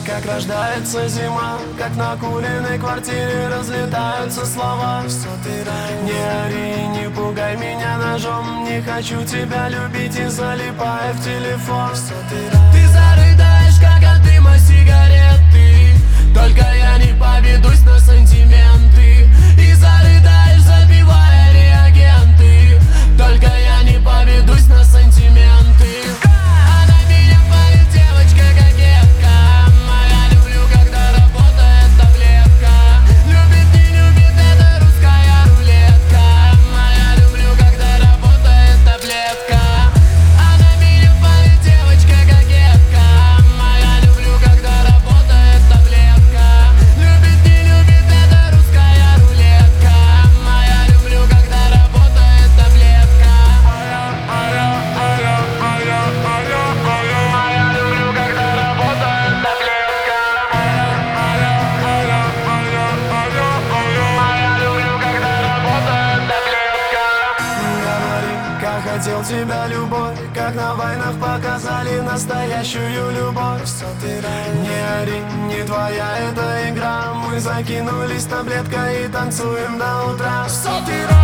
как рождается зима, как на куриной квартире разлетаются слова. Не ори, не пугай меня ножом, не хочу тебя любить и залипаю в телефон. Ты зарыдаешь, как от дыма сигареты, только я не поведусь на сантименты. И зарыдаешь, забивая реагенты, только я не поведусь на сантименты. А на меня палит девочка кокетка, я люблю, когда работает таблетка. Любит, не любит, это русская рулетка. Я люблю, когда работает таблетка. А на меня палит девочка кокетка, я люблю, когда работает таблетка. Любит, не любит, это русская рулетка. Я люблю, когда работает таблетка. Я люблю, когда работает таблетка. Я люблю, когда работает таблетка. Говори, как хотел тебя любовь, как на войнах показали настоящую любовь. Не ори, не твоя эта игра, мы закинулись таблеткой и танцуем до утра.